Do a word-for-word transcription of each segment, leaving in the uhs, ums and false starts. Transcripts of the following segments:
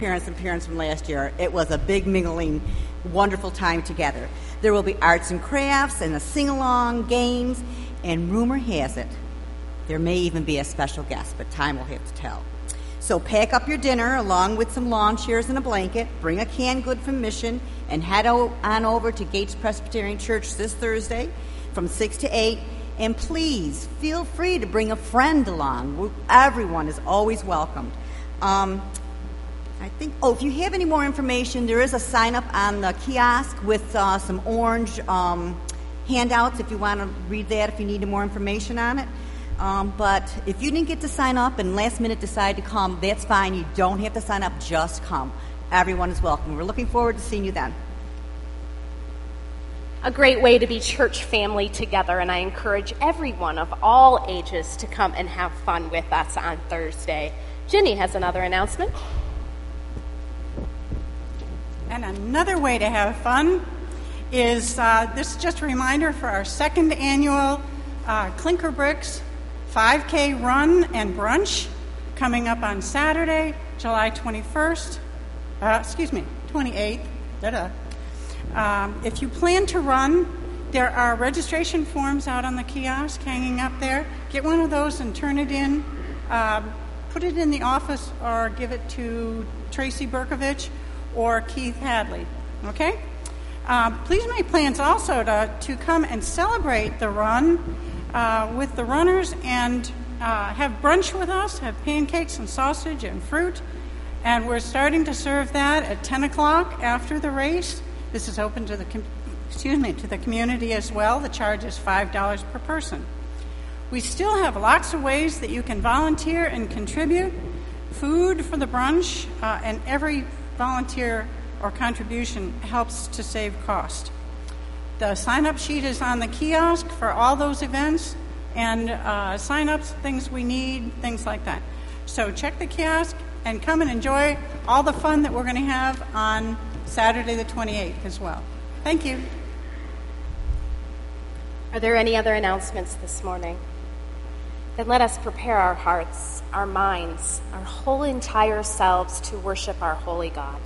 Parents and parents from last year. It was a big mingling, wonderful time together. There will be arts and crafts and a sing-along, games, and rumor has it, there may even be a special guest, but time will have to tell. So pack up your dinner along with some lawn chairs and a blanket, bring a canned good from Mission, and head on over to Gates Presbyterian Church this Thursday from six to eight. And please, feel free to bring a friend along. Everyone is always welcomed. Um, I think, oh, if you have any more information, there is a sign-up on the kiosk with uh, some orange um, handouts if you want to read that, if you need more information on it. Um, but if you didn't get to sign up and last minute decide to come, that's fine. You don't have to sign up, just come. Everyone is welcome. We're looking forward to seeing you then. A great way to be church family together, and I encourage everyone of all ages to come and have fun with us on Thursday. Ginny has another announcement. And another way to have fun is, uh, this is just a reminder for our second annual uh, Clinker Bricks five K run and brunch coming up on Saturday, July twenty-first, uh, excuse me, twenty-eighth. Da-da. Um, if you plan to run, there are registration forms out on the kiosk hanging up there. Get one of those and turn it in. Uh, put it in the office or give it to Tracy Berkovich or Keith Hadley, okay? Uh, please make plans also to, to come and celebrate the run uh, with the runners and uh, have brunch with us, have pancakes and sausage and fruit. And we're starting to serve that at ten o'clock after the race. This is open to the com- excuse me to the community as well. The charge is five dollars per person. We still have lots of ways that you can volunteer and contribute. Food for the brunch, uh, and every volunteer or contribution helps to save cost. The sign-up sheet is on the kiosk for all those events, and uh, sign-ups, things we need, things like that. So check the kiosk and come and enjoy all the fun that we're going to have on Saturday the twenty-eighth as well. Thank you. Are there any other announcements this morning? Then let us prepare our hearts, our minds, our whole entire selves to worship our holy God.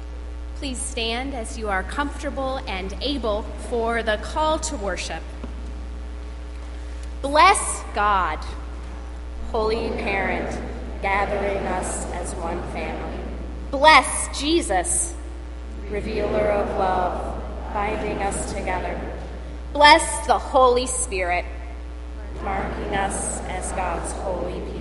Please stand as you are comfortable and able for the call to worship. Bless God, Holy Parent, gathering us as one family. Bless Jesus, revealer of love, binding us together. Bless the Holy Spirit, marking us as God's holy people.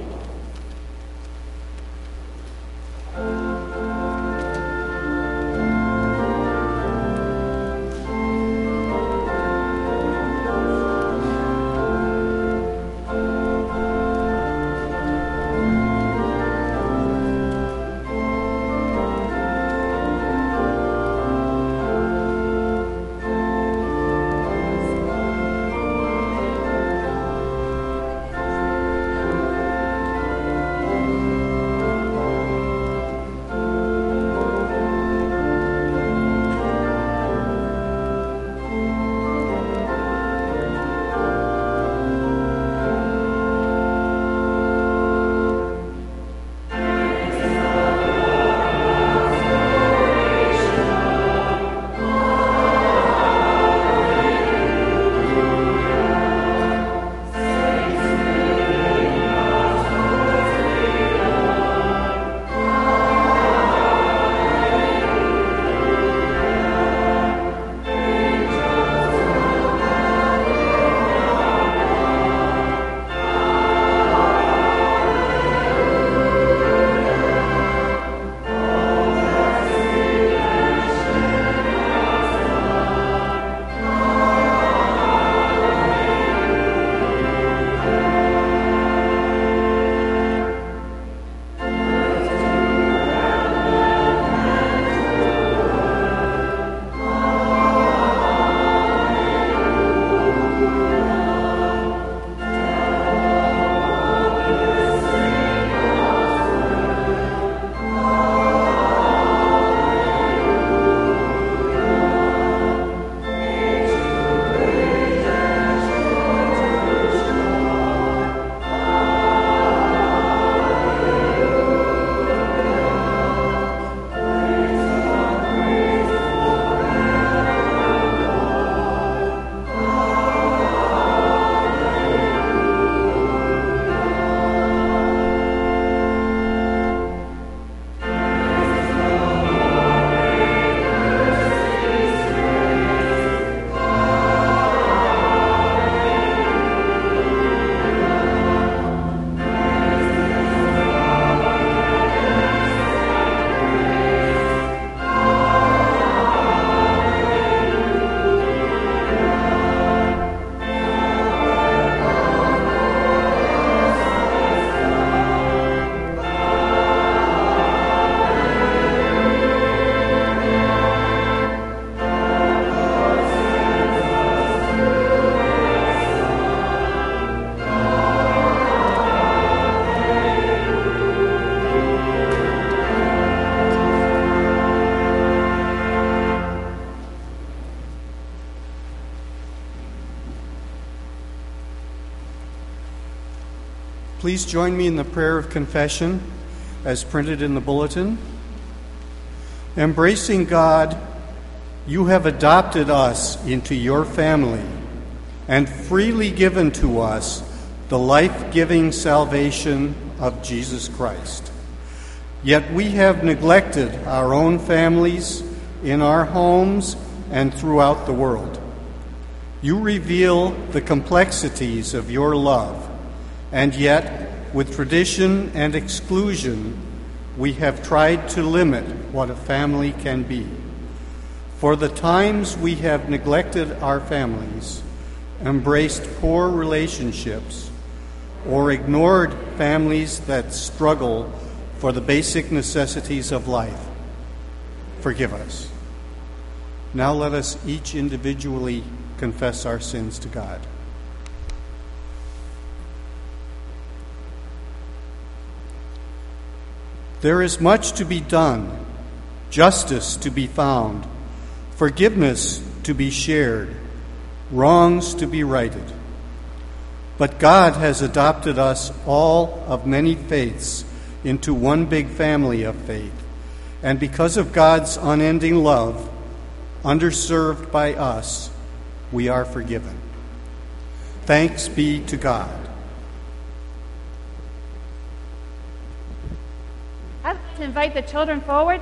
Please join me in the prayer of confession as printed in the bulletin. Embracing God, you have adopted us into your family and freely given to us the life-giving salvation of Jesus Christ. Yet we have neglected our own families in our homes and throughout the world. You reveal the complexities of your love, and yet, with tradition and exclusion, we have tried to limit what a family can be. For the times we have neglected our families, embraced poor relationships, or ignored families that struggle for the basic necessities of life, forgive us. Now let us each individually confess our sins to God. There is much to be done, justice to be found, forgiveness to be shared, wrongs to be righted. But God has adopted us, all of many faiths, into one big family of faith. And because of God's unending love, underserved by us, we are forgiven. Thanks be to God. I'd like to invite the children forward.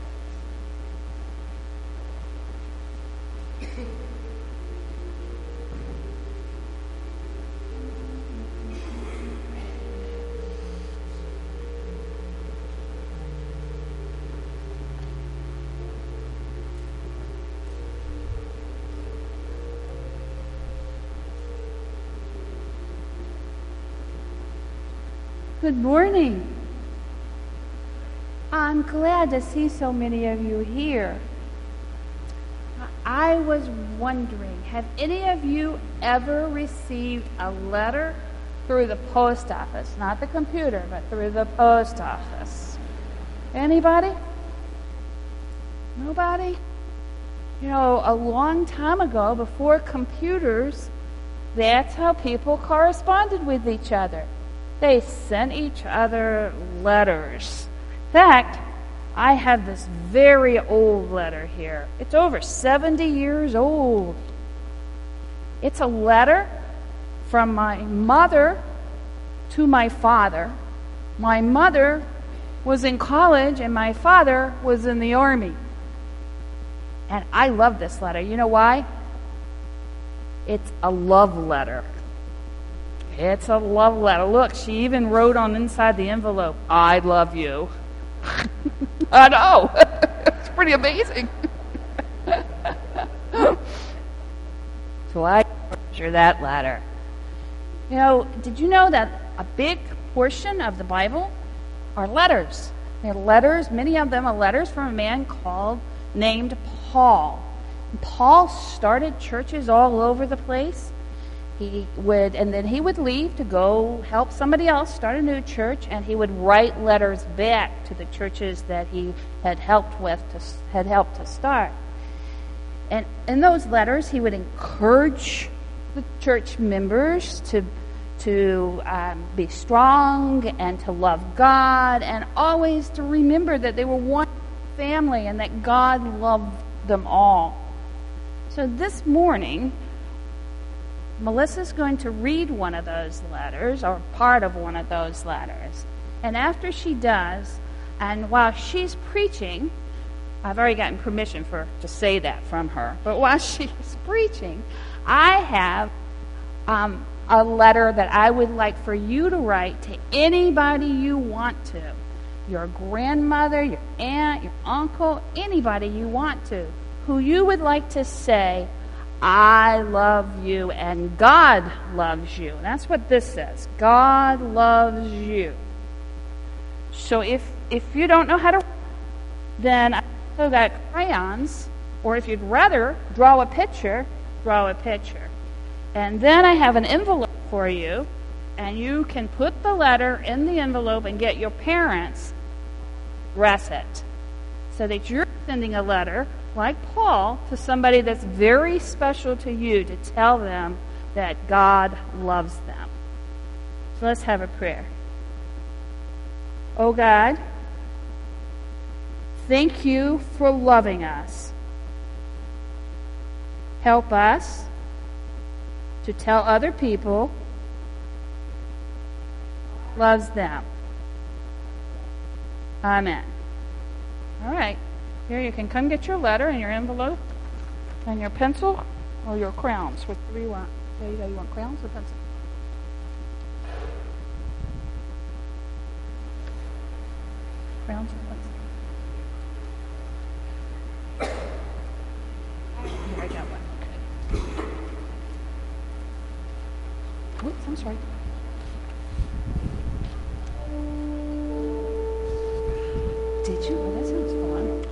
Good morning. I'm glad to see so many of you here. I was wondering, have any of you ever received a letter through the post office? Not the computer, but through the post office. Anybody? Nobody? You know, a long time ago, before computers, that's how people corresponded with each other. They sent each other letters. In fact, I have this very old letter here. It's over seventy years old. It's a letter from my mother to my father. My mother was in college and my father was in the army. And I love this letter. You know why? It's a love letter. It's a love letter. Look, she even wrote on inside the envelope, I love you. I know. It's pretty amazing. So I treasure that letter. You know, did you know that a big portion of the Bible are letters? They're letters, many of them are letters from a man called, named Paul. And Paul started churches all over the place. He would, and then he would leave to go help somebody else start a new church, and he would write letters back to the churches that he had helped with, to, had helped to start. And in those letters, he would encourage the church members to to um, be strong and to love God, and always to remember that they were one family and that God loved them all. So this morning, Melissa's going to read one of those letters, or part of one of those letters. And after she does, and while she's preaching, I've already gotten permission for to say that from her, but while she's preaching, I have um, a letter that I would like for you to write to anybody you want to. Your grandmother, your aunt, your uncle, anybody you want to, who you would like to say, I love you and God loves you. That's what this says. God loves you. So if if you don't know how to, then I also got crayons, or if you'd rather draw a picture, draw a picture. And then I have an envelope for you, and you can put the letter in the envelope and get your parents address it, so that you're sending a letter like Paul to somebody that's very special to you, to tell them that God loves them. So let's have a prayer. Oh God, thank you for loving us. Help us to tell other people loves them. Amen. All right. Here, you can come get your letter and your envelope and your pencil or your crayons. What do you want? There you go. You want crayons or pencil? Crayons or pencil? Here, I got one. Oops, I'm sorry. Did you? Oh, that sounds fun.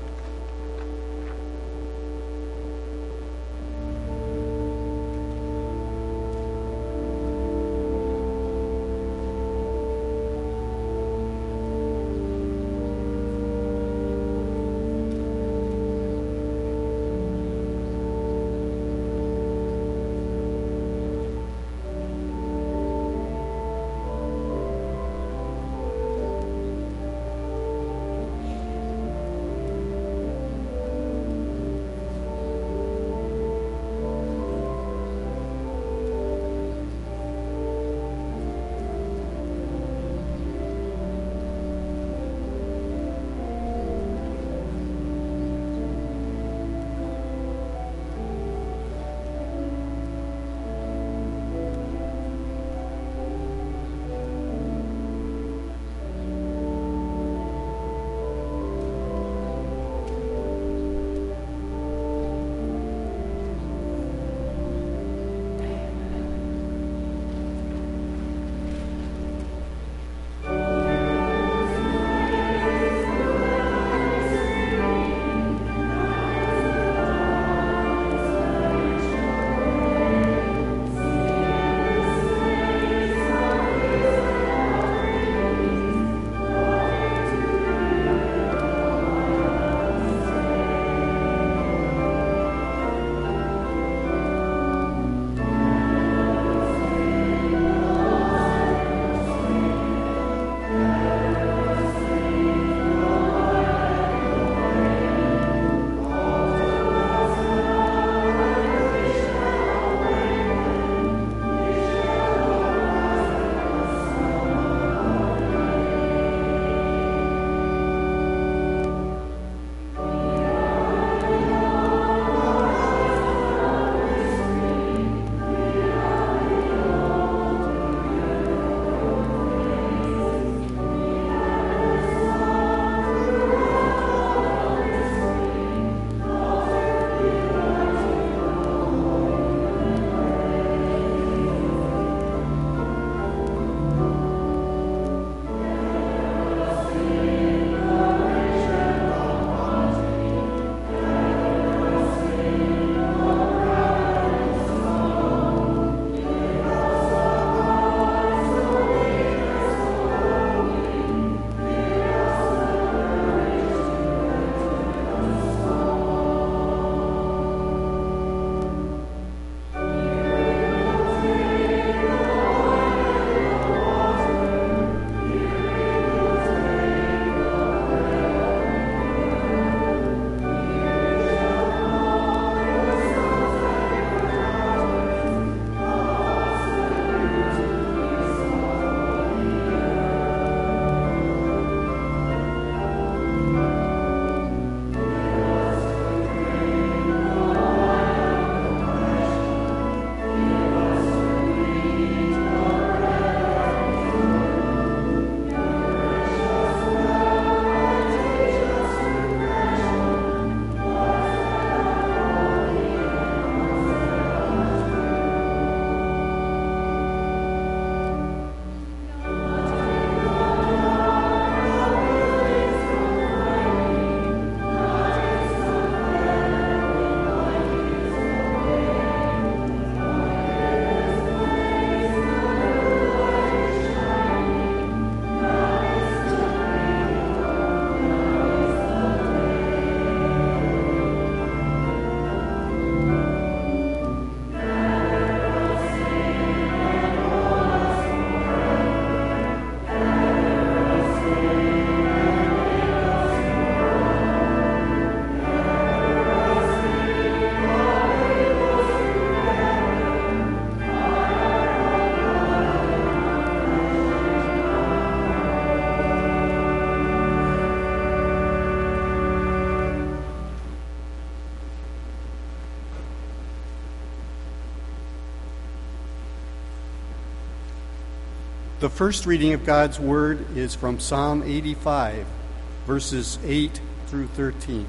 The first reading of God's Word is from Psalm eighty-five, verses eight through thirteen.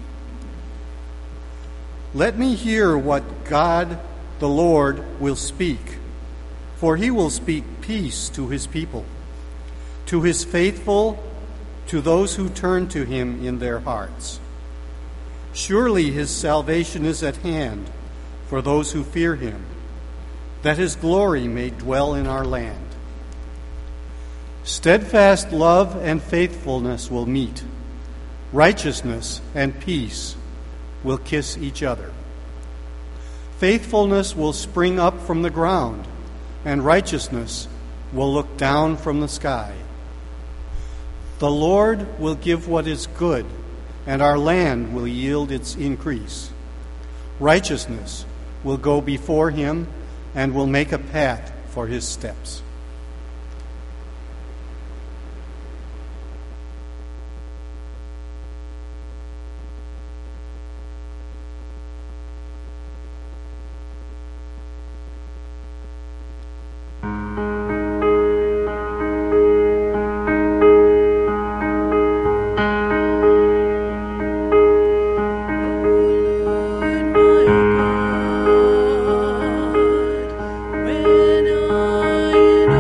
Let me hear what God the Lord will speak, for he will speak peace to his people, to his faithful, to those who turn to him in their hearts. Surely his salvation is at hand for those who fear him, that his glory may dwell in our land. Steadfast love and faithfulness will meet. Righteousness and peace will kiss each other. Faithfulness will spring up from the ground, and righteousness will look down from the sky. The Lord will give what is good, and our land will yield its increase. Righteousness will go before him and will make a path for his steps. When I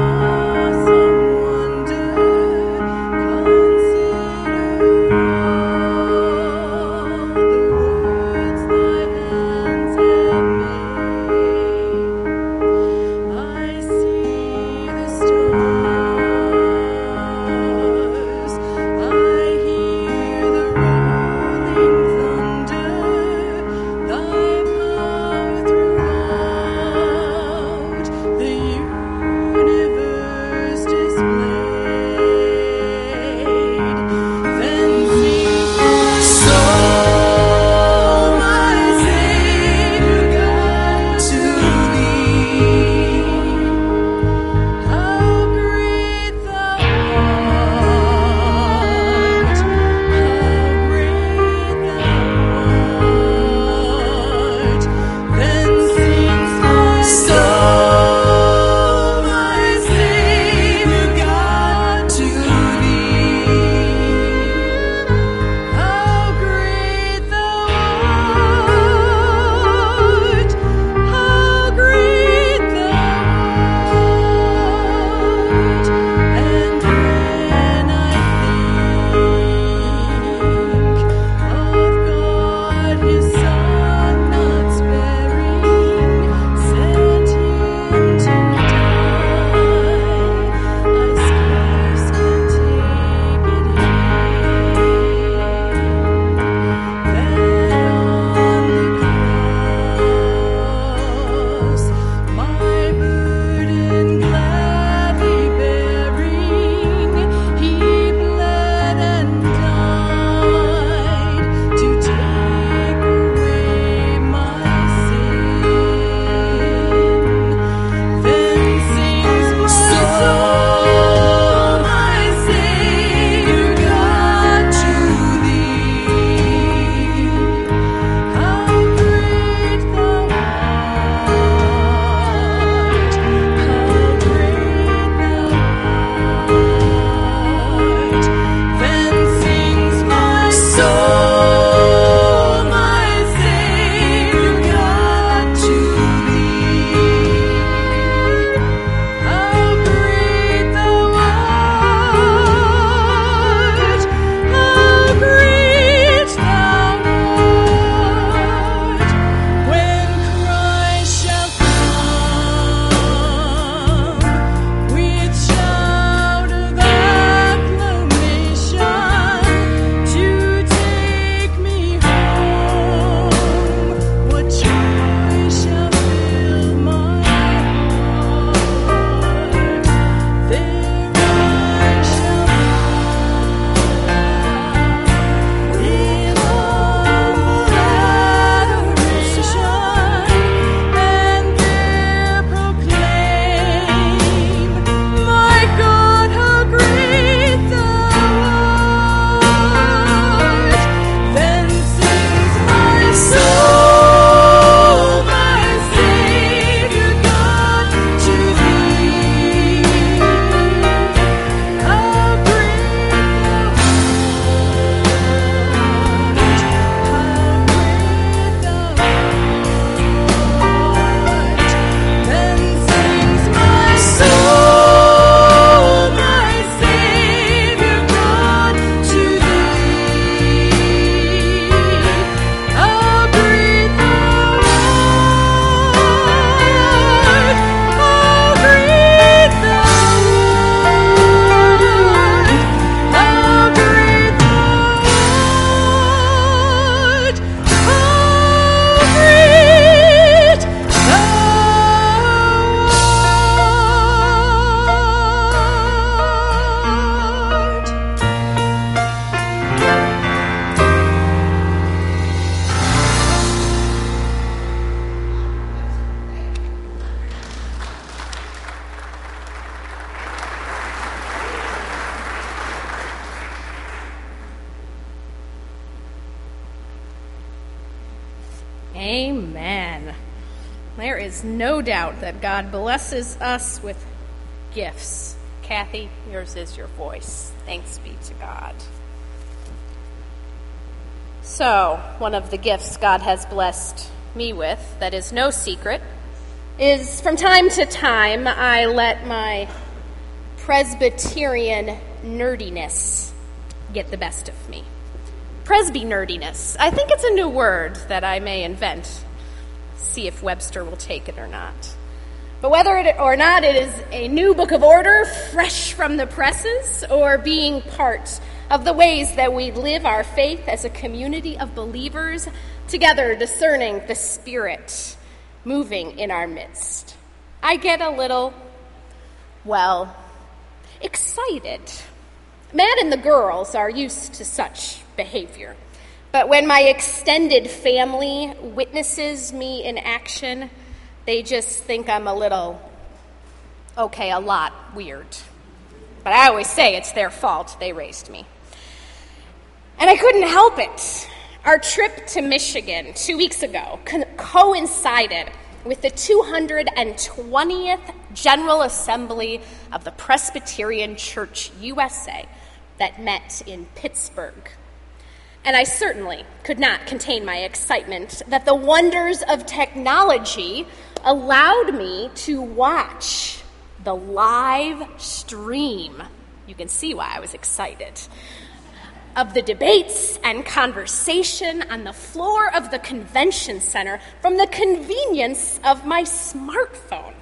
there is no doubt that God blesses us with gifts. Kathy, yours is your voice. Thanks be to God. So, one of the gifts God has blessed me with, that is no secret, is from time to time I let my Presbyterian nerdiness get the best of me. Presby nerdiness. I think it's a new word that I may invent. See if Webster will take it or not. But whether it or not it is a new book of order, fresh from the presses, or being part of the ways that we live our faith as a community of believers, together discerning the Spirit moving in our midst, I get a little, well, excited. Matt and the girls are used to such behavior. But when my extended family witnesses me in action, they just think I'm a little, okay, a lot weird. But I always say it's their fault. They raised me. And I couldn't help it. Our trip to Michigan two weeks ago co- coincided with the two hundred twentieth General Assembly of the Presbyterian Church U S A that met in Pittsburgh. And I certainly could not contain my excitement that the wonders of technology allowed me to watch the live stream. You can see why I was excited. Of the debates and conversation on the floor of the convention center from the convenience of my smartphone.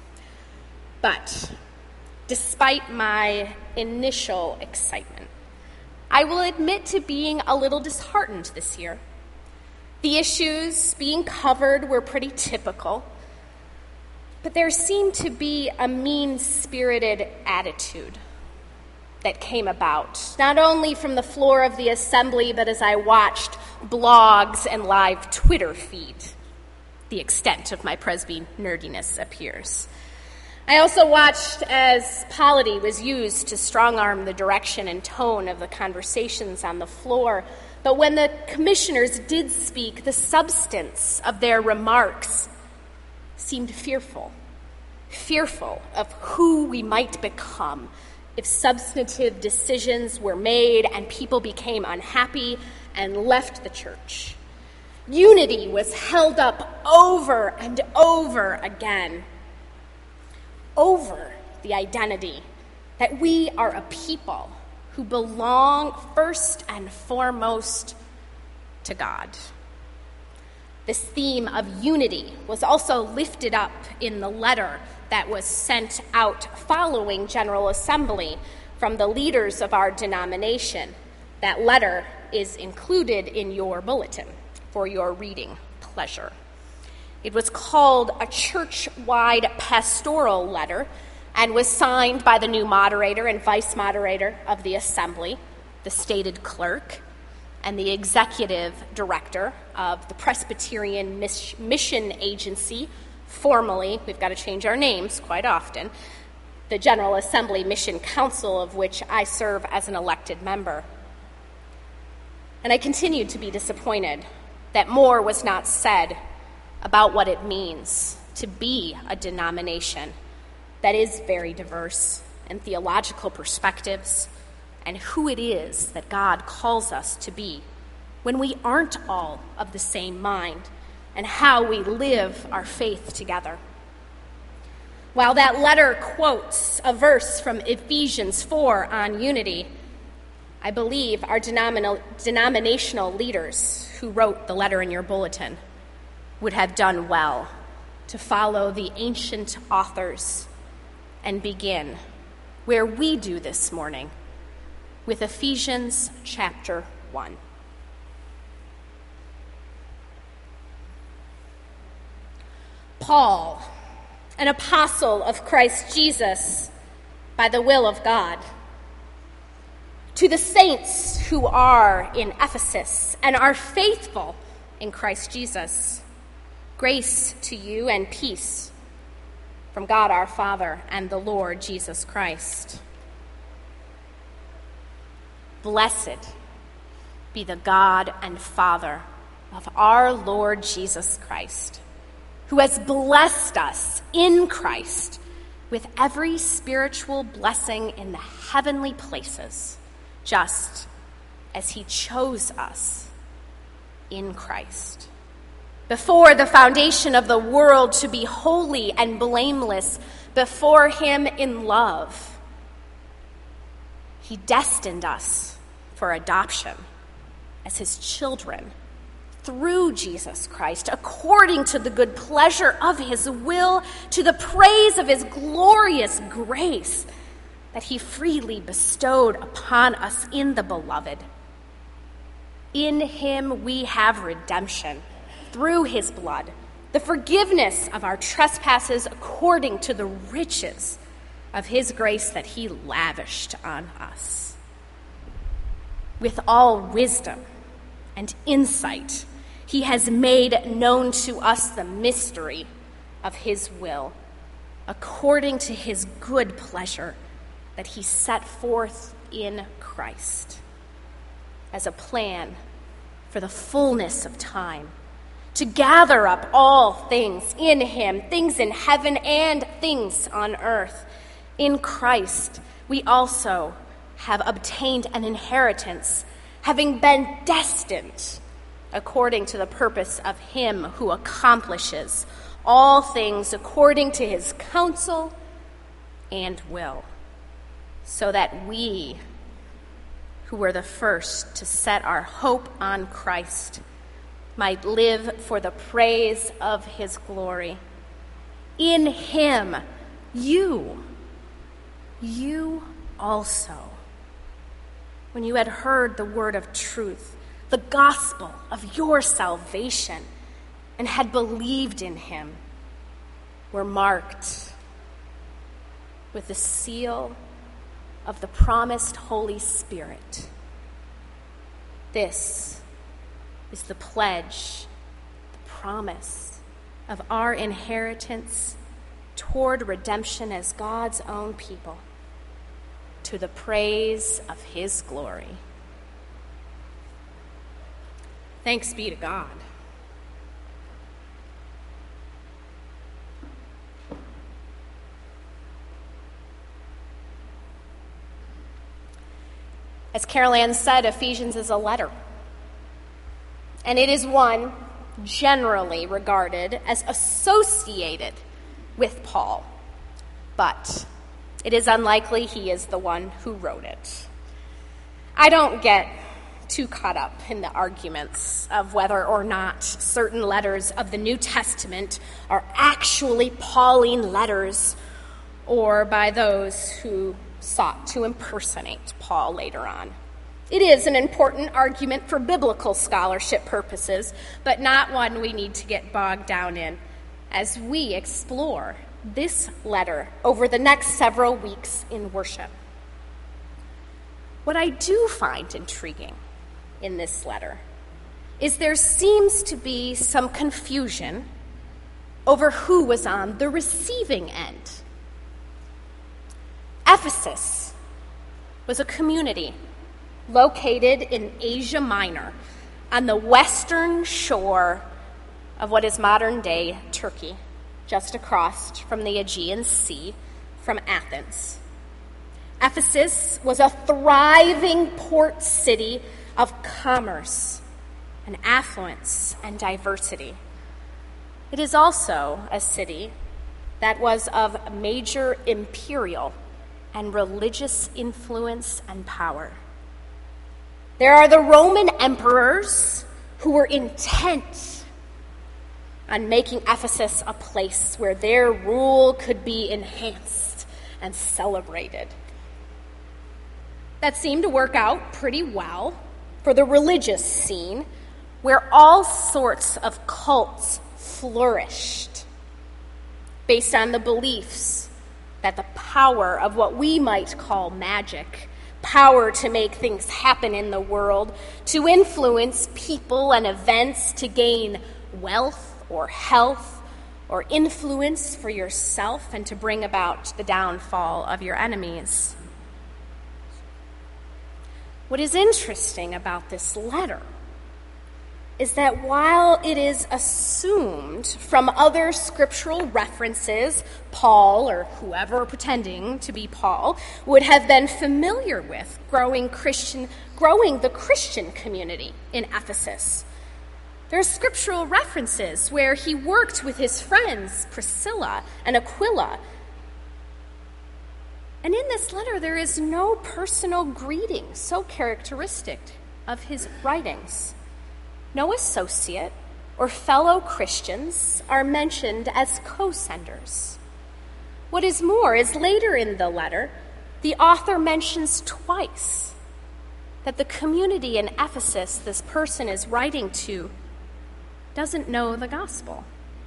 But despite my initial excitement, I will admit to being a little disheartened this year. The issues being covered were pretty typical, but there seemed to be a mean-spirited attitude that came about, not only from the floor of the assembly, but as I watched blogs and live Twitter feed. The extent of my Presby nerdiness appears. I also watched as polity was used to strong-arm the direction and tone of the conversations on the floor. But when the commissioners did speak, the substance of their remarks seemed fearful, fearful of who we might become if substantive decisions were made and people became unhappy and left the church. Unity was held up over and over again, over the identity that we are a people who belong first and foremost to God. This theme of unity was also lifted up in the letter that was sent out following General Assembly from the leaders of our denomination. That letter is included in your bulletin for your reading pleasure. It was called a church-wide pastoral letter and was signed by the new moderator and vice moderator of the assembly, the stated clerk, and the executive director of the Presbyterian Mission Agency, formerly, we've got to change our names quite often, the General Assembly Mission Council, of which I serve as an elected member. And I continued to be disappointed that more was not said about what it means to be a denomination that is very diverse in theological perspectives, and who it is that God calls us to be when we aren't all of the same mind, and how we live our faith together. While that letter quotes a verse from Ephesians four on unity, I believe our denomina- denominational leaders who wrote the letter in your bulletin would have done well to follow the ancient authors and begin where we do this morning, with Ephesians chapter one. Paul, an apostle of Christ Jesus by the will of God, to the saints who are in Ephesus and are faithful in Christ Jesus, grace to you and peace from God our Father and the Lord Jesus Christ. Blessed be the God and Father of our Lord Jesus Christ, who has blessed us in Christ with every spiritual blessing in the heavenly places, just as he chose us in Christ. Before the foundation of the world, to be holy and blameless before him in love, he destined us for adoption as his children through Jesus Christ, according to the good pleasure of his will, to the praise of his glorious grace that he freely bestowed upon us in the Beloved. In him we have redemption through his blood, the forgiveness of our trespasses according to the riches of his grace that he lavished on us. With all wisdom and insight, he has made known to us the mystery of his will, according to his good pleasure that he set forth in Christ as a plan for the fullness of time, to gather up all things in him, things in heaven and things on earth. In Christ, we also have obtained an inheritance, having been destined according to the purpose of him who accomplishes all things according to his counsel and will, so that we, who were the first to set our hope on Christ, might live for the praise of his glory. In him, you, you also, when you had heard the word of truth, the gospel of your salvation, and had believed in him, were marked with the seal of the promised Holy Spirit. This is the pledge, the promise of our inheritance toward redemption as God's own people, to the praise of his glory. Thanks be to God. As Carol Ann said, Ephesians is a letter, and it is one generally regarded as associated with Paul, but it is unlikely he is the one who wrote it. I don't get too caught up in the arguments of whether or not certain letters of the New Testament are actually Pauline letters, or by those who sought to impersonate Paul later on. It is an important argument for biblical scholarship purposes, but not one we need to get bogged down in as we explore this letter over the next several weeks in worship. What I do find intriguing in this letter is there seems to be some confusion over who was on the receiving end. Ephesus was a community located in Asia Minor on the western shore of what is modern-day Turkey, just across from the Aegean Sea from Athens. Ephesus was a thriving port city of commerce and affluence and diversity. It is also a city that was of major imperial and religious influence and power. There are the Roman emperors who were intent on making Ephesus a place where their rule could be enhanced and celebrated. That seemed to work out pretty well for the religious scene, where all sorts of cults flourished based on the beliefs that the power of what we might call magic, power to make things happen in the world, to influence people and events to gain wealth or health or influence for yourself and to bring about the downfall of your enemies. What is interesting about this letter is that while it is assumed from other scriptural references, Paul, or whoever pretending to be Paul, would have been familiar with growing Christian, growing the Christian community in Ephesus. There are scriptural references where he worked with his friends Priscilla and Aquila. And in this letter, there is no personal greeting so characteristic of his writings. No associate or fellow Christians are mentioned as co-senders. What is more is later in the letter, the author mentions twice that the community in Ephesus this person is writing to doesn't know the gospel.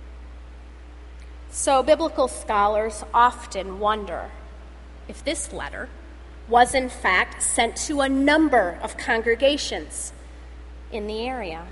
So biblical scholars often wonder if this letter was in fact sent to a number of congregations in the area.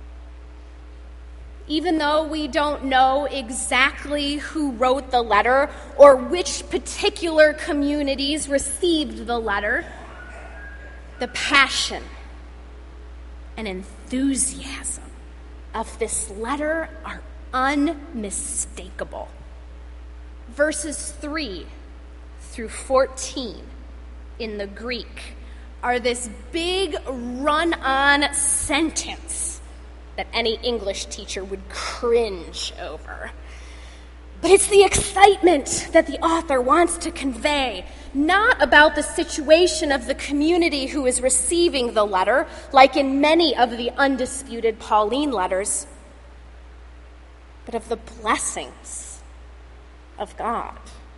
Even though we don't know exactly who wrote the letter or which particular communities received the letter, the passion and enthusiasm of this letter are unmistakable. Verses three through fourteen in the Greek are this big run-on sentence that any English teacher would cringe over. But it's the excitement that the author wants to convey, not about the situation of the community who is receiving the letter, like in many of the undisputed Pauline letters, but of the blessings of God.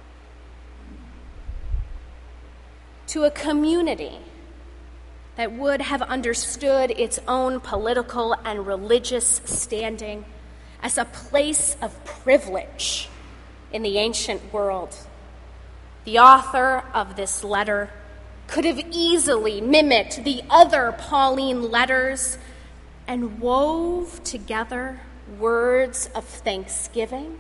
To a community that would have understood its own political and religious standing as a place of privilege in the ancient world, the author of this letter could have easily mimicked the other Pauline letters and wove together words of thanksgiving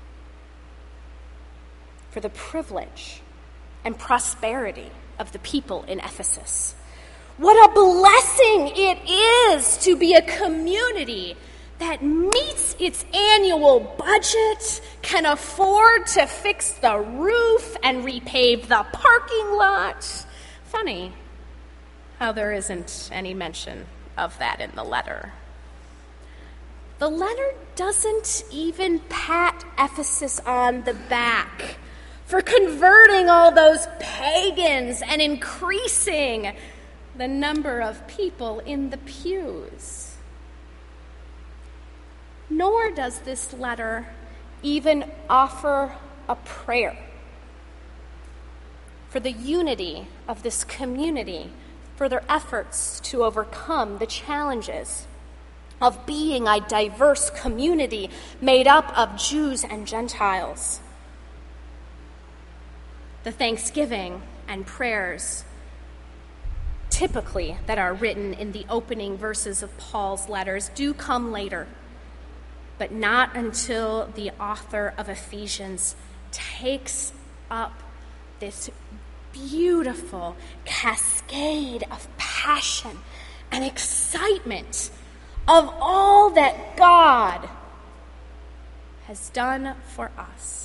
for the privilege and prosperity of the people in Ephesus. What a blessing it is to be a community that meets its annual budget, can afford to fix the roof and repave the parking lot. Funny how there isn't any mention of that in the letter. The letter doesn't even pat Ephesus on the back for converting all those pagans and increasing the number of people in the pews. Nor does this letter even offer a prayer for the unity of this community, for their efforts to overcome the challenges of being a diverse community made up of Jews and Gentiles. The thanksgiving and prayers typically that are written in the opening verses of Paul's letters do come later, but not until the author of Ephesians takes up this beautiful cascade of passion and excitement of all that God has done for us.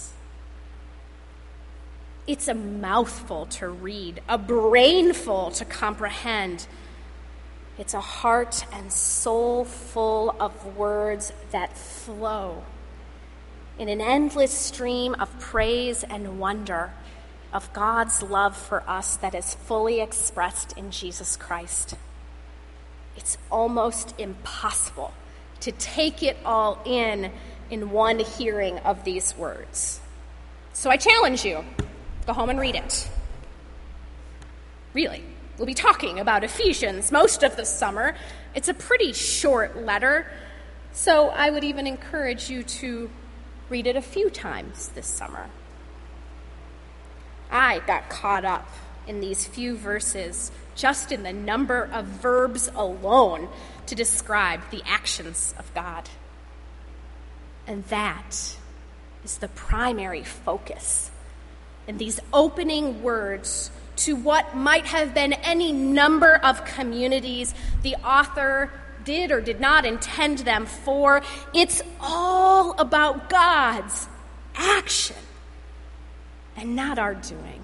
It's a mouthful to read, a brainful to comprehend. It's a heart and soul full of words that flow in an endless stream of praise and wonder of God's love for us that is fully expressed in Jesus Christ. It's almost impossible to take it all in in one hearing of these words. So I challenge you. Go home and read it. Really, we'll be talking about Ephesians most of the summer. It's a pretty short letter, so I would even encourage you to read it a few times this summer. I got caught up in these few verses just in the number of verbs alone to describe the actions of God. And that is the primary focus in these opening words to what might have been any number of communities the author did or did not intend them for. It's all about God's action and not our doing.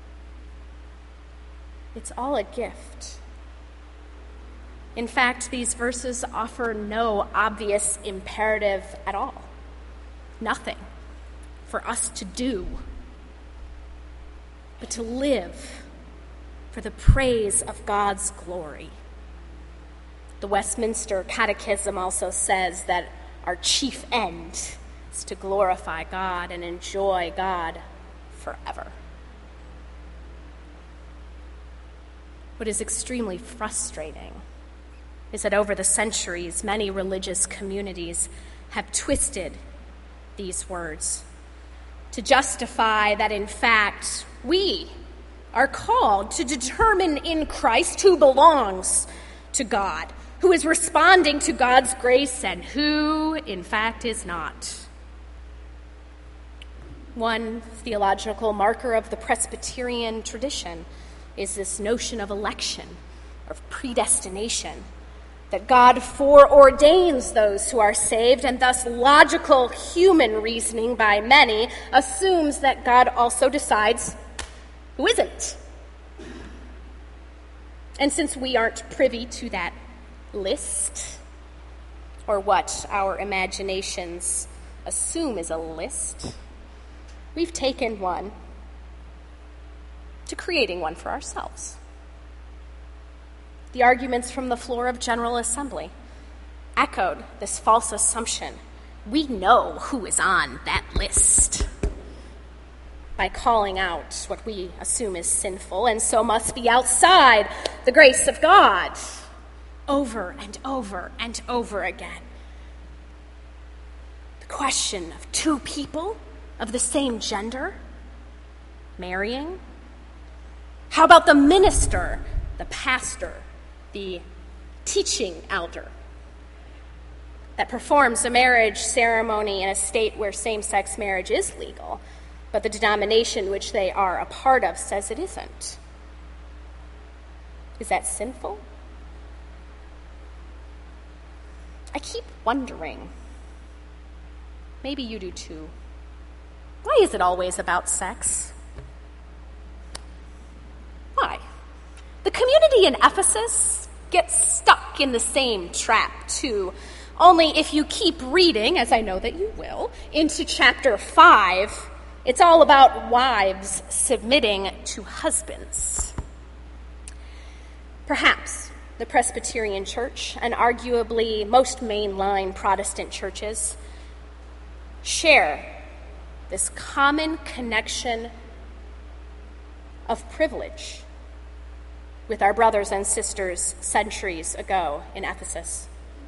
It's all a gift. In fact, these verses offer no obvious imperative at all. Nothing for us to do, but to live for the praise of God's glory. The Westminster Catechism also says that our chief end is to glorify God and enjoy God forever. What is extremely frustrating is that over the centuries, many religious communities have twisted these words to justify that, in fact, we are called to determine in Christ who belongs to God, who is responding to God's grace, and who, in fact, is not. One theological marker of the Presbyterian tradition is this notion of election, of predestination, that God foreordains those who are saved, and thus logical human reasoning by many assumes that God also decides who isn't. And since we aren't privy to that list, or what our imaginations assume is a list, we've taken one to creating one for ourselves. The arguments from the floor of General Assembly echoed this false assumption. We know who is on that list by calling out what we assume is sinful and so must be outside the grace of God over and over and over again. The question of two people of the same gender marrying. How about the minister, the pastor, the teaching elder that performs a marriage ceremony in a state where same-sex marriage is legal, but the denomination which they are a part of says it isn't? Is that sinful? I keep wondering, maybe you do too, why is it always about sex? Why? The community in Ephesus gets stuck in the same trap too. Only if you keep reading, as I know that you will, into chapter five, it's all about wives submitting to husbands. Perhaps the Presbyterian Church, and arguably most mainline Protestant churches, share this common connection of privilege with our brothers and sisters centuries ago in Ephesus.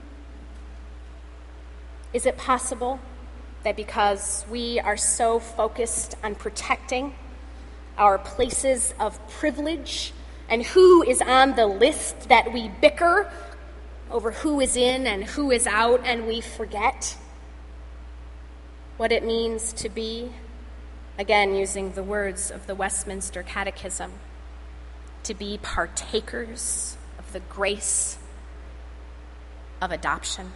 Is it possible that because we are so focused on protecting our places of privilege and who is on the list that we bicker over who is in and who is out, and we forget what it means to be, again using the words of the Westminster Catechism, to be partakers of the grace of adoption?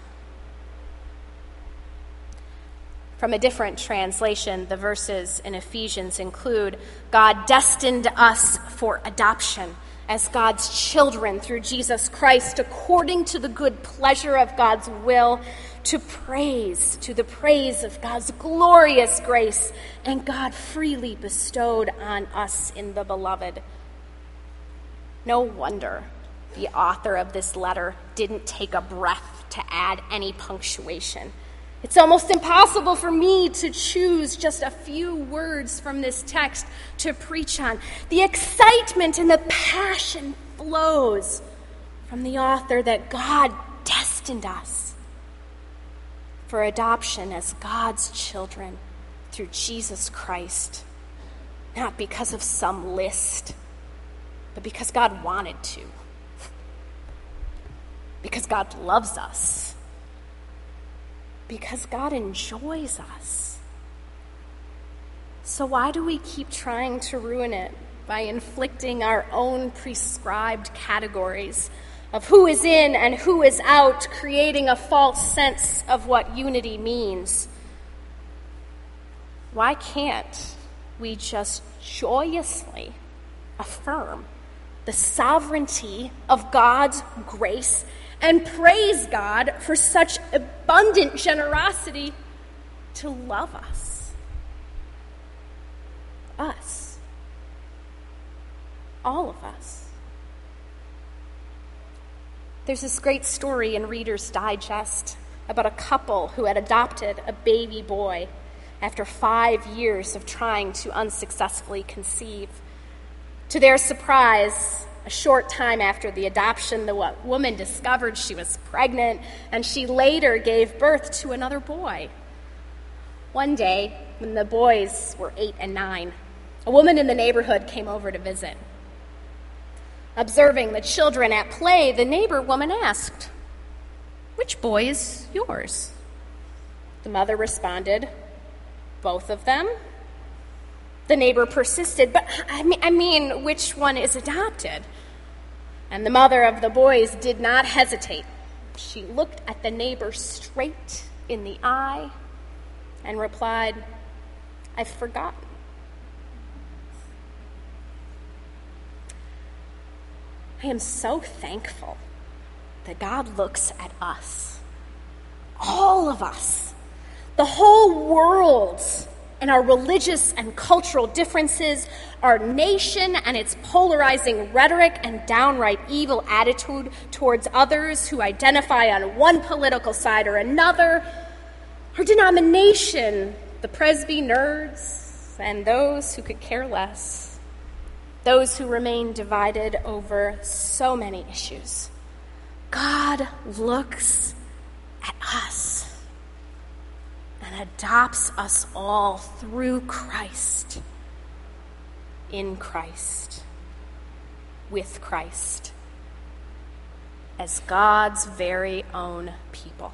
From a different translation, the verses in Ephesians include, God destined us for adoption as God's children through Jesus Christ, according to the good pleasure of God's will, to praise, to the praise of God's glorious grace, and God freely bestowed on us in the beloved. No wonder the author of this letter didn't take a breath to add any punctuation. It's almost impossible for me to choose just a few words from this text to preach on. The excitement and the passion flows from the author that God destined us for adoption as God's children through Jesus Christ, not because of some list, but because God wanted to, because God loves us, because God enjoys us. So why do we keep trying to ruin it by inflicting our own prescribed categories of who is in and who is out, creating a false sense of what unity means. Why can't we just joyously affirm the sovereignty of God's grace and praise God for such abundant generosity to love us? Us. All of us. There's this great story in Reader's Digest about a couple who had adopted a baby boy after five years of trying to unsuccessfully conceive. To their surprise, a short time after the adoption, the woman discovered she was pregnant, and she later gave birth to another boy. One day, when the boys were eight and nine, a woman in the neighborhood came over to visit. Observing the children at play, the neighbor woman asked, "Which boy is yours?" The mother responded, "Both of them." The neighbor persisted, "But I mean, I mean, which one is adopted?" And the mother of the boys did not hesitate. She looked at the neighbor straight in the eye and replied, "I've forgotten." I am so thankful that God looks at us, all of us, the whole world, and our religious and cultural differences, our nation and its polarizing rhetoric and downright evil attitude towards others who identify on one political side or another, our denomination, the Presby nerds, and those who could care less. Those who remain divided over so many issues. God looks at us and adopts us all through Christ, in Christ, with Christ, as God's very own people.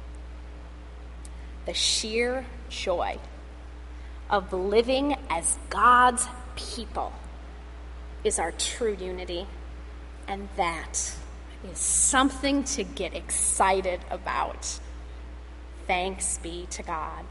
The sheer joy of living as God's people is our true unity, and that is something to get excited about. Thanks be to God.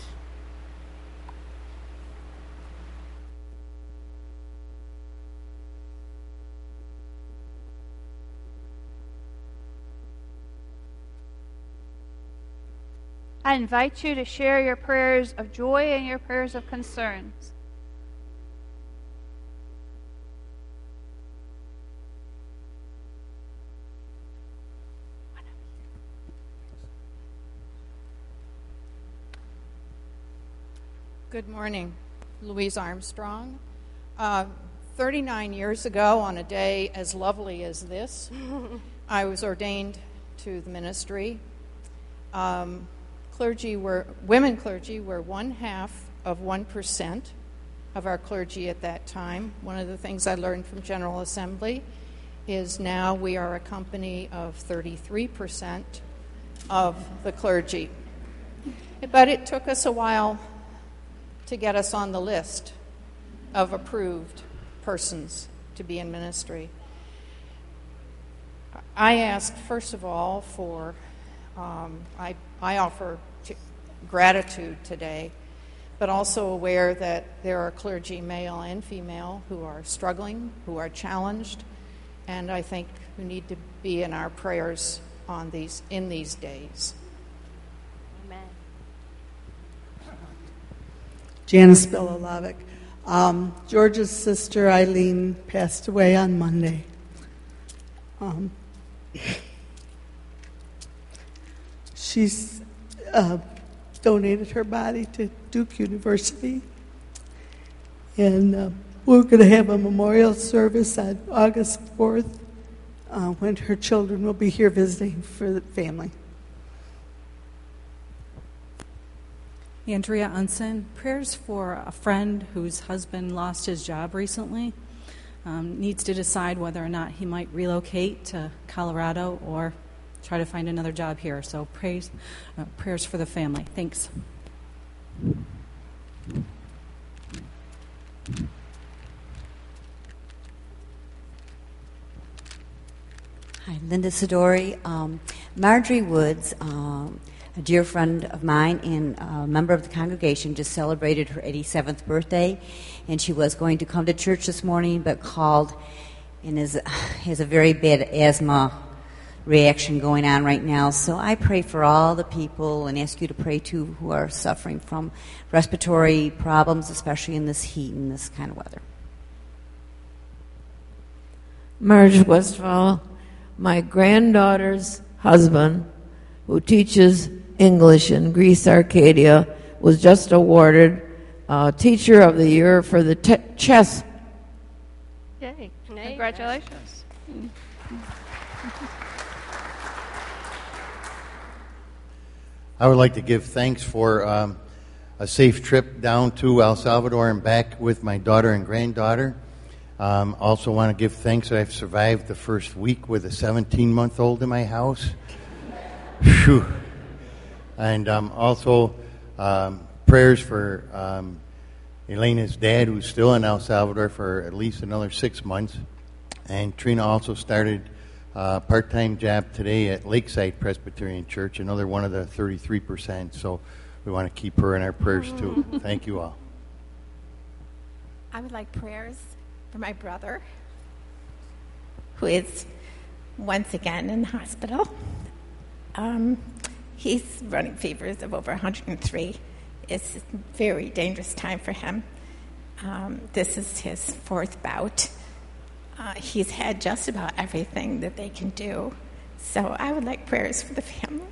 I invite you to share your prayers of joy and your prayers of concerns. Good morning. Louise Armstrong. Uh, thirty-nine years ago, on a day as lovely as this, I was ordained to the ministry. Um, clergy were, women clergy were one half of one percent of our clergy at that time. One of the things I learned from General Assembly is now we are a company of thirty-three percent of the clergy. But it took us a while to get us on the list of approved persons to be in ministry. I asked, first of all, for, um, I, I offer t- gratitude today, but also aware that there are clergy, male and female, who are struggling, who are challenged, and I think who need to be in our prayers on these in these days. Janice Bilolovic. Um, George's sister Eileen passed away on Monday. Um, she's uh, donated her body to Duke University, and uh, we're going to have a memorial service on August fourth uh, when her children will be here visiting for the family. Andrea Unson, prayers for a friend whose husband lost his job recently, um, needs to decide whether or not he might relocate to Colorado or try to find another job here. So praise, uh, prayers for the family. Thanks. Hi, Linda Sidori. Um, Marjorie Woods, um, a dear friend of mine and a member of the congregation, just celebrated her eighty-seventh birthday, and she was going to come to church this morning, but called and is, has a very bad asthma reaction going on right now. So I pray for all the people and ask you to pray too who are suffering from respiratory problems, especially in this heat and this kind of weather. Marge Westfall, my granddaughter's husband, who teaches English in Greece, Arcadia, was just awarded uh, Teacher of the Year for the te- chess. Yay. Congratulations. I would like to give thanks for um, a safe trip down to El Salvador and back with my daughter and granddaughter. Um, also want to give thanks that I've survived the first week with a seventeen-month-old in my house. Phew. And um, also um, prayers for um, Elena's dad, who's still in El Salvador for at least another six months. And Trina also started a part-time job today at Lakeside Presbyterian Church, another one of the thirty-three percent. So we want to keep her in our prayers, too. Thank you all. I would like prayers for my brother, who is once again in the hospital. Um, he's running fevers of over one hundred three. It's a very dangerous time for him. Um, this is his fourth bout. Uh, he's had just about everything that they can do. So I would like prayers for the family.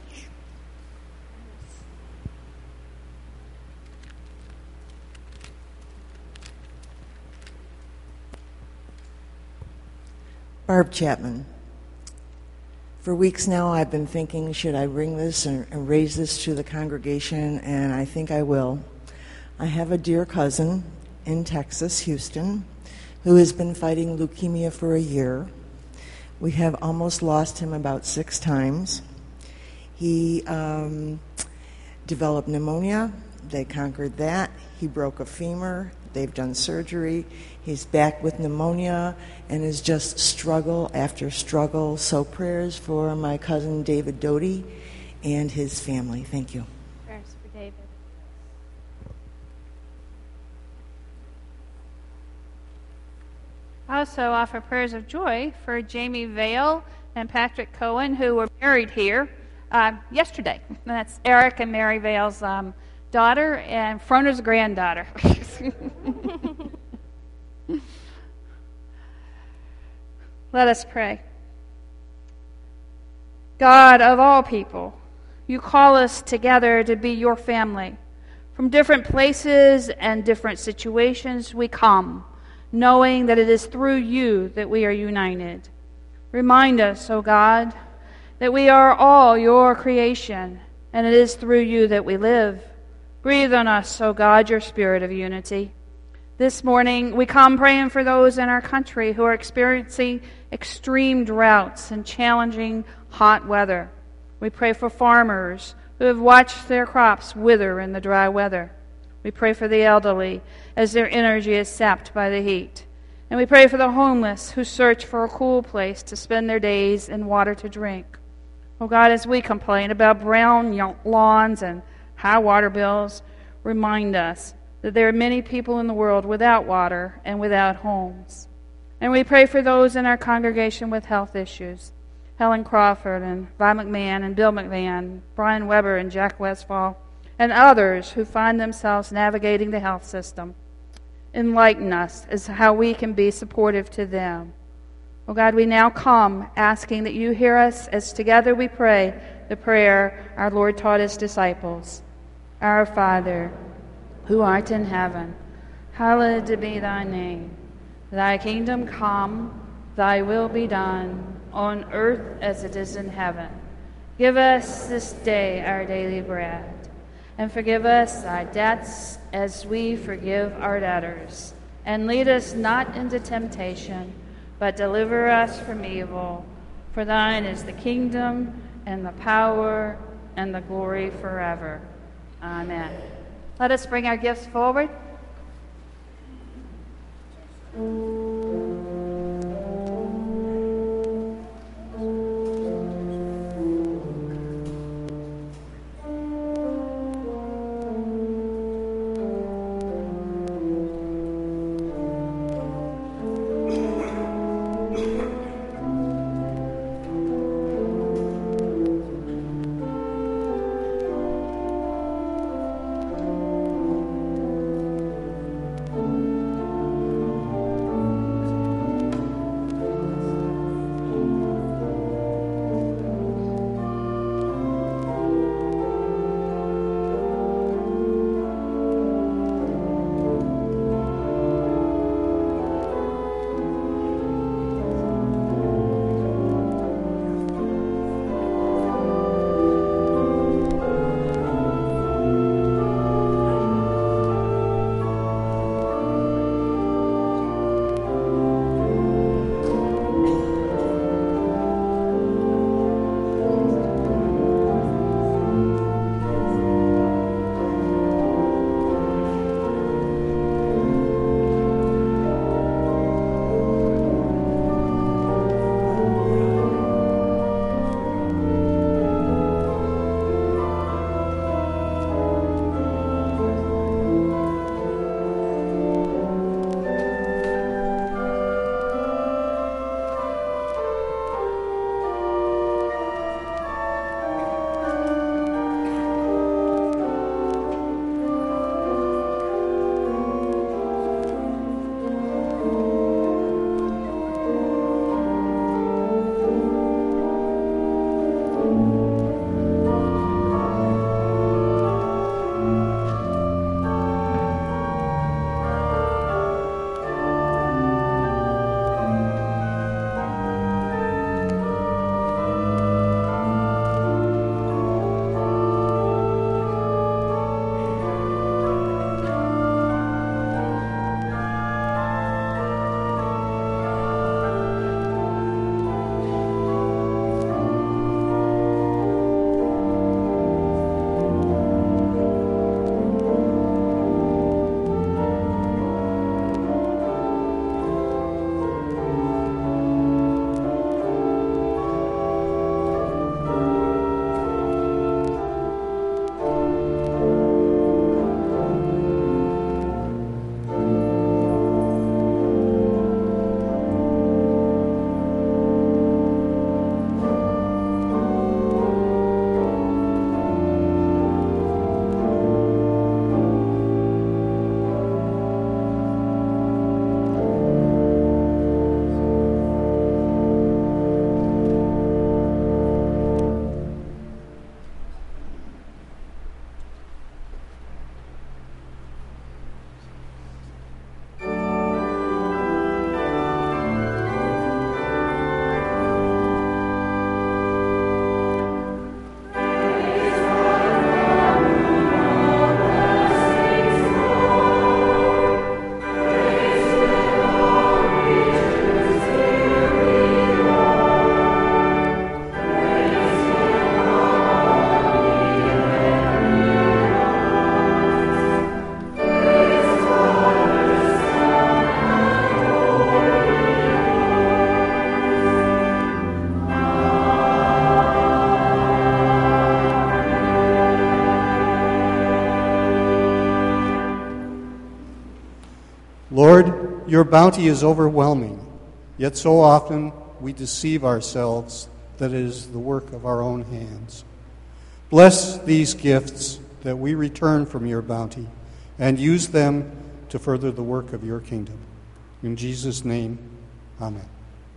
Barb Chapman. For weeks now, I've been thinking, should I bring this and, and raise this to the congregation? And I think I will. I have a dear cousin in Texas, Houston, who has been fighting leukemia for a year. We have almost lost him about six times. He um, developed pneumonia. They conquered that. He broke a femur. They've done surgery. He's back with pneumonia and is just struggle after struggle. So prayers for my cousin David Doty and his family. Thank you. Prayers for David. I also offer prayers of joy for Jamie Vale and Patrick Cohen, who were married here uh, yesterday. And that's Eric and Mary Vale's um, daughter and Froner's granddaughter. Let us pray. God of all people, you call us together to be your family. From different places and different situations we come, knowing that it is through you that we are united. Remind us, O God, that we are all your creation, and it is through you that we live. Breathe on us, O God, your spirit of unity. This morning, we come praying for those in our country who are experiencing extreme droughts and challenging hot weather. We pray for farmers who have watched their crops wither in the dry weather. We pray for the elderly as their energy is sapped by the heat. And we pray for the homeless who search for a cool place to spend their days and water to drink. Oh God, as we complain about brown lawns and high water bills, remind us that there are many people in the world without water and without homes. And we pray for those in our congregation with health issues. Helen Crawford and Vi McMahon and Bill McMahon, Brian Weber and Jack Westfall, and others who find themselves navigating the health system. Enlighten us as to how we can be supportive to them. Oh God, we now come asking that you hear us as together we pray the prayer our Lord taught his disciples. Our Father, who art in heaven, hallowed be thy name. Thy kingdom come, thy will be done, on earth as it is in heaven. Give us this day our daily bread, and forgive us our debts as we forgive our debtors. And lead us not into temptation, but deliver us from evil. For thine is the kingdom, and the power, and the glory forever. Amen. Let us bring our gifts forward. Your bounty is overwhelming, yet so often we deceive ourselves that it is the work of our own hands. Bless these gifts that we return from your bounty, and use them to further the work of your kingdom. In Jesus' name, amen.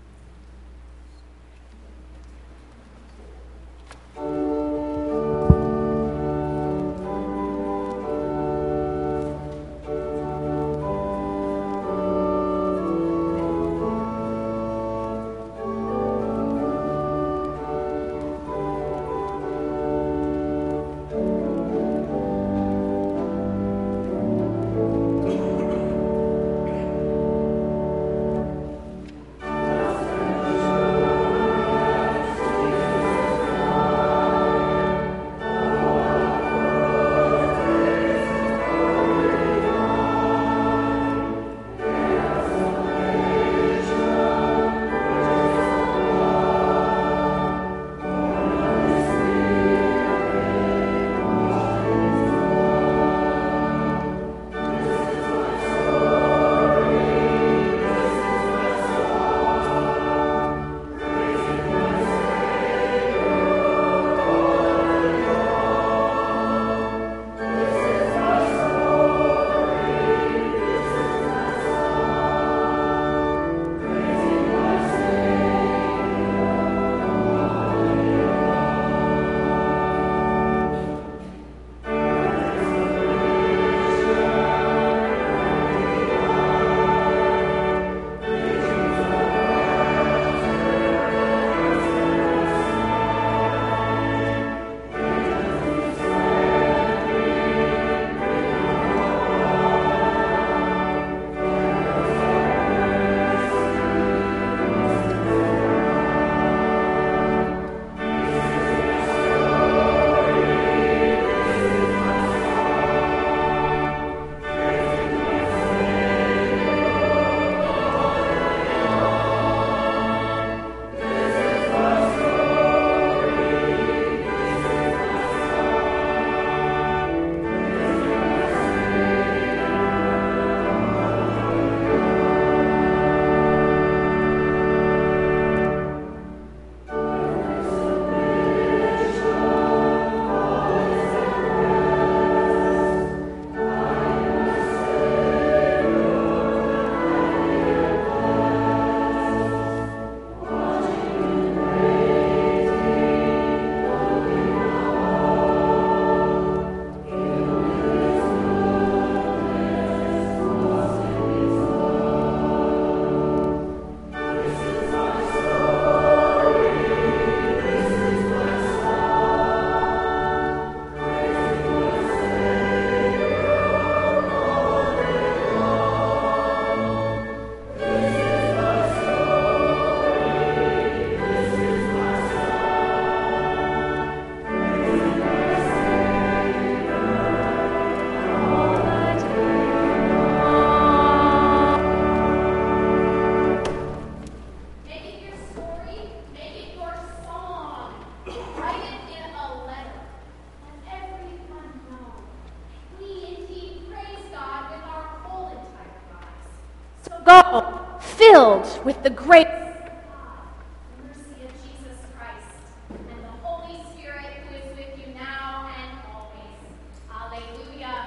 Go, filled with the grace of God, the mercy of Jesus Christ, and the Holy Spirit who is with you now and always. Alleluia.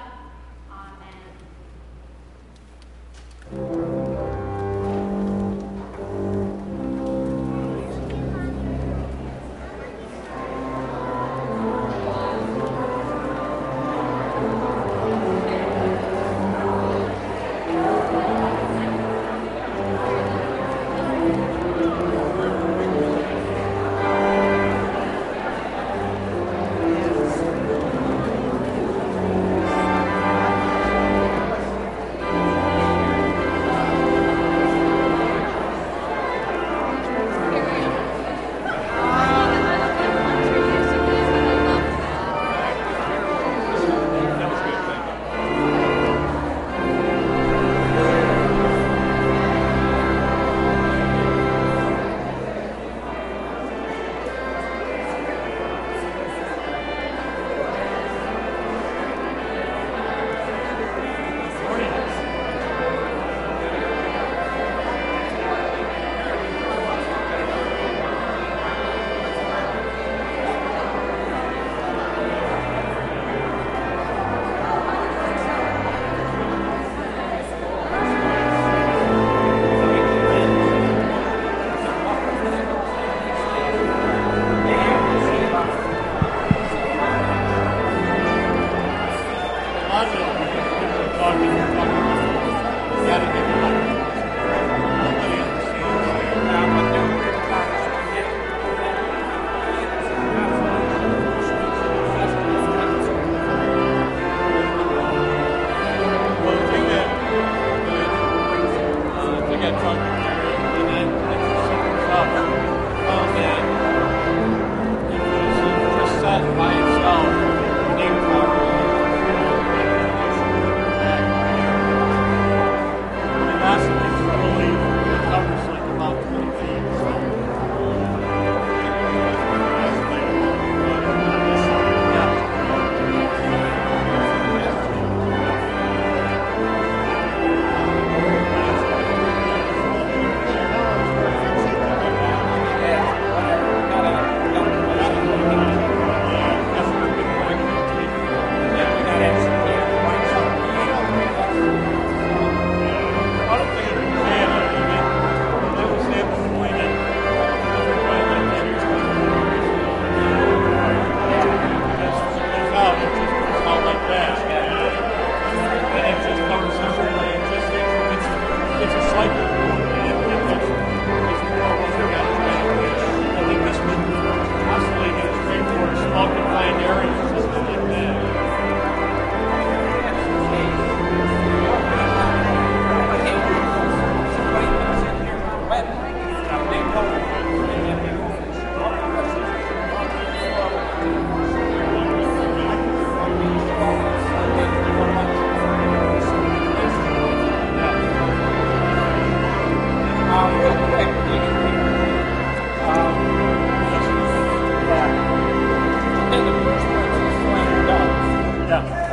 Amen. Thank you. Yeah.